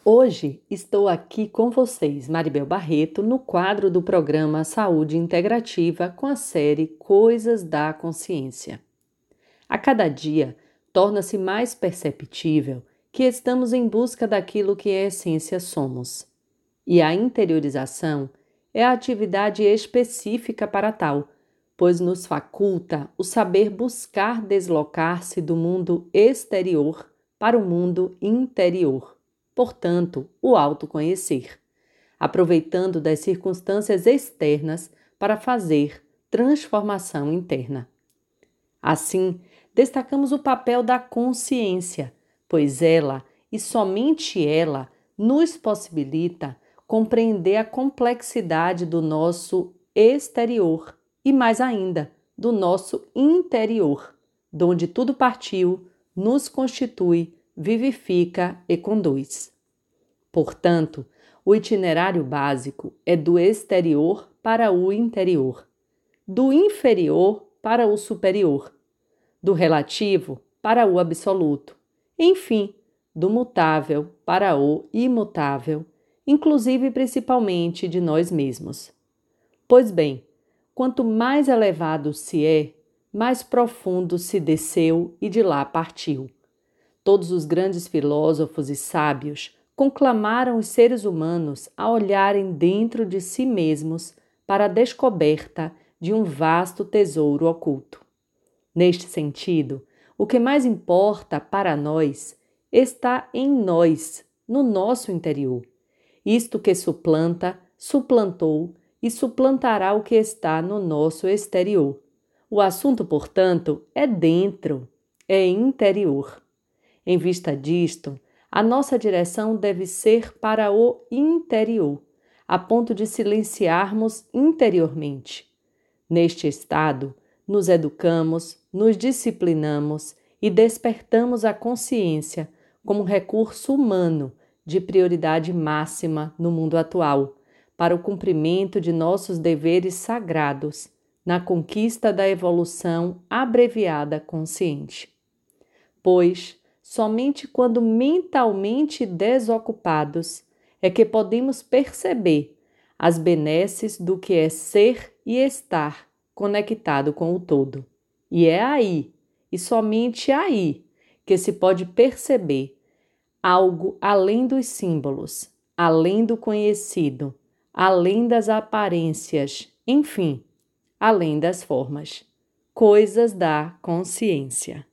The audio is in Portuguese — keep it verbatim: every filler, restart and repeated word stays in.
Hoje estou aqui com vocês, Maribel Barreto, no quadro do programa Saúde Integrativa com a série Coisas da Consciência. A cada dia, torna-se mais perceptível que estamos em busca daquilo que em essência somos. E a interiorização é a atividade específica para tal, pois nos faculta o saber buscar deslocar-se do mundo exterior para o mundo interior. Portanto, o autoconhecer, aproveitando das circunstâncias externas para fazer transformação interna. Assim, destacamos o papel da consciência, pois ela, e somente ela, nos possibilita compreender a complexidade do nosso exterior e, mais ainda, do nosso interior, donde tudo partiu, nos constitui, vivifica e conduz. Portanto, o itinerário básico é do exterior para o interior, do inferior para o superior, do relativo para o absoluto, enfim, do mutável para o imutável, inclusive e principalmente de nós mesmos. Pois bem, quanto mais elevado se é, mais profundo se desceu e de lá partiu. Todos os grandes filósofos e sábios conclamaram os seres humanos a olharem dentro de si mesmos para a descoberta de um vasto tesouro oculto. Neste sentido, o que mais importa para nós está em nós, no nosso interior. Isto que suplanta, suplantou e suplantará o que está no nosso exterior. O assunto, portanto, é dentro, é interior. Em vista disto, a nossa direção deve ser para o interior, a ponto de silenciarmos interiormente. Neste estado, nos educamos, nos disciplinamos e despertamos a consciência como recurso humano de prioridade máxima no mundo atual, para o cumprimento de nossos deveres sagrados, na conquista da evolução abreviada consciente. Pois, somente quando mentalmente desocupados é que podemos perceber as benesses do que é ser e estar conectado com o todo. E é aí, e somente aí, que se pode perceber algo além dos símbolos, além do conhecido, além das aparências, enfim, além das formas. Coisas da consciência.